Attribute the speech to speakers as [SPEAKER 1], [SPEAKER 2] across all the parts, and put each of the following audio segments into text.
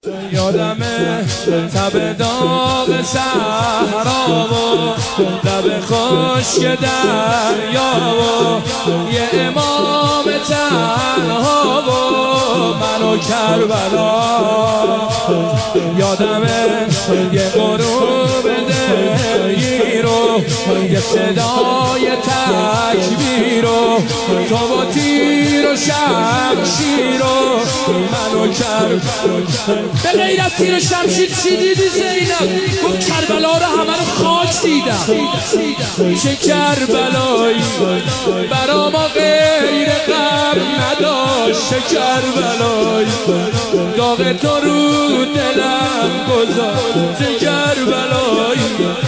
[SPEAKER 1] یادمه تب داغ صحرا و لب خشک دریا و یه امام تنها و من و کربلا. یادمه یه غروب دلگیر و یه صدای تکبیر و تو با تیر و شمشیر و من و کربلا. به غیر از تیر و شمشیر چی دیدی زینب؟ گفت کربلا رو همه رو خاک دیدم. چه کربلایی برا ما غیر غم نداشت. چه کربلایی داغ تو رو دلم گذاشت. چه کربلایی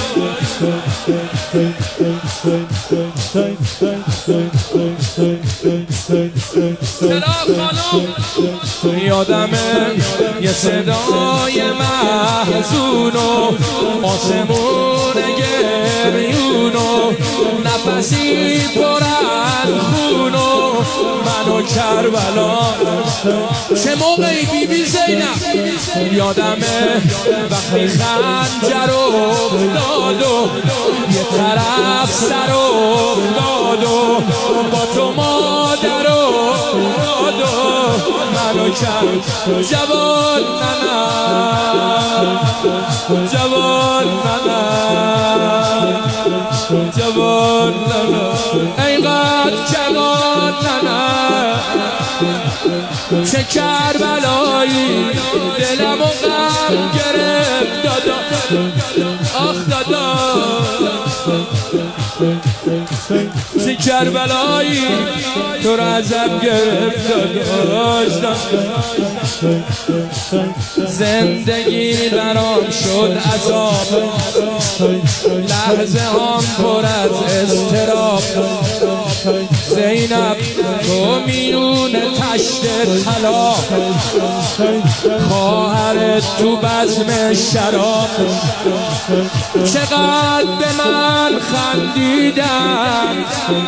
[SPEAKER 1] یادمه یه صدای محزون و آسمون گریون و نفسی پر از خون و من و کربلا. چه موقعی بیبی زینب؟ یادمه وقتی خنجر افتاد و یه طرف سر افتاد و با تو مادر افتاد و منو کرد جوان ننم جوان ننم جوان ننم اینقدر جوان ننم. چه کربلایی دلمو غم گرفت دادا آخ دادا. چه کربلایی تو رو ازم گرفت دادا. زندگی برام شد عذاب لحظه هم پر از اضطراب. زینب تو میون تشت طلا خواهرت تو بزم شراب. چقدر به من خندیدن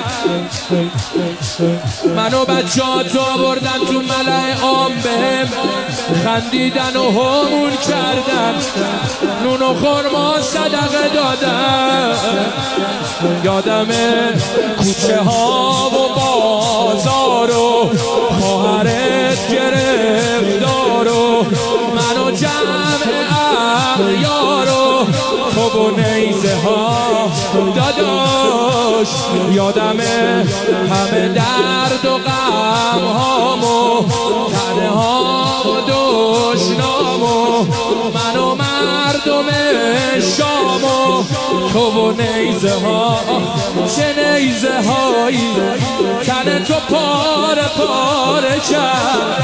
[SPEAKER 1] منو بچه‌هات آوردن تو ملأ عام بهم خندیدن و همون کردن نون و خرما صدقه دادن. یادمه کوچه ها و بازار و خواهرت گرفتار و من و جمع اغیار و تو و نیزه ها داداش. یادمه همه درد و غم هامو تنه ها و دشنام و من و مردم شام و تو و نیزه ها. چه نیزه هایی تن تو پاره پاره کرد.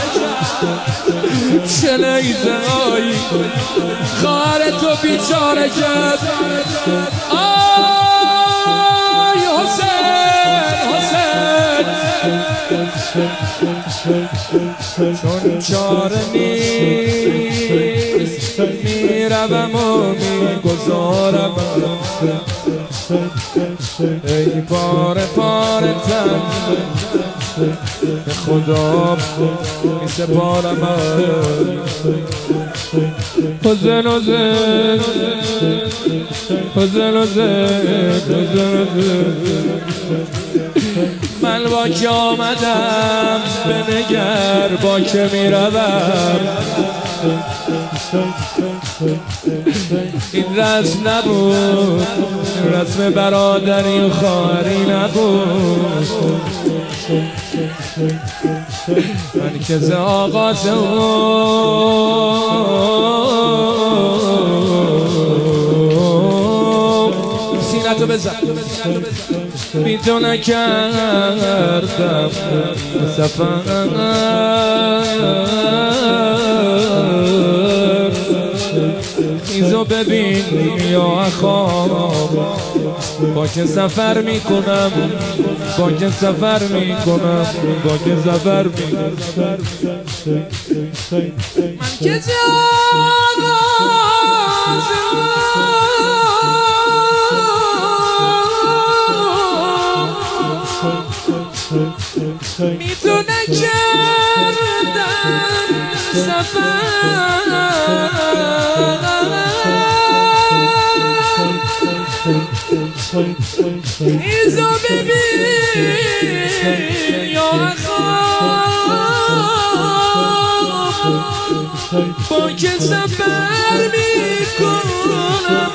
[SPEAKER 1] چه نیزه هایی خواهر تو بیچاره کرد. آی حسین حسین چون چاره نیست میروم و میگذارم ای پاره پاره تن به خدا می سپارم. حسین حسین حسین حسین من با که آمدم بنگر با که می روم. این رسم نبود این رسم برادری و خواهری نبود. من که ز آغاز سینتو بزن بی تو نکردم سفر. ایزو ببین یا خواب با که سفر میکنم با که سفر میکنم با که سفر میکنم. من که میتونه کردن سفر ایزا ببین یا با که سفر میکنم